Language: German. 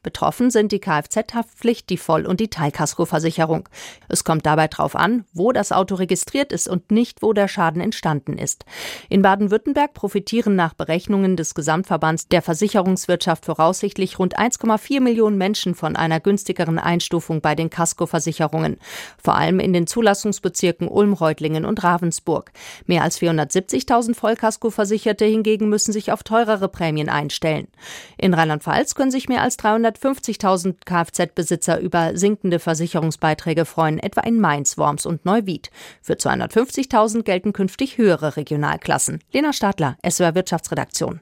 Betroffen sind die Kfz-Haftpflicht, die Voll- und die Teilkaskoversicherung. Es kommt dabei darauf an, wo das Auto registriert ist und nicht, wo der Schaden entstanden ist. In Baden-Württemberg profitieren nach Berechnungen des Gesamtverbands der Versicherungswirtschaft voraussichtlich rund 1,4 Millionen Menschen von einer günstigeren Einstufung bei den Kaskoversicherungen. Vor allem in den Zulassungsbezirken Ulm, Reutlingen und Ravensburg. Mehr als 470.000 Vollkaskoversicherte hingegen müssen sich auf teurere Prämien einstellen. In Rheinland-Pfalz können sich mehr als 350.000 Kfz-Besitzer über sinkende Versicherungsbeiträge freuen, etwa in Mainz, Worms und Neuwied. Für 250.000 gelten künftig höhere Regionalklassen. Lena Stadler, SWR Wirtschaftsredaktion.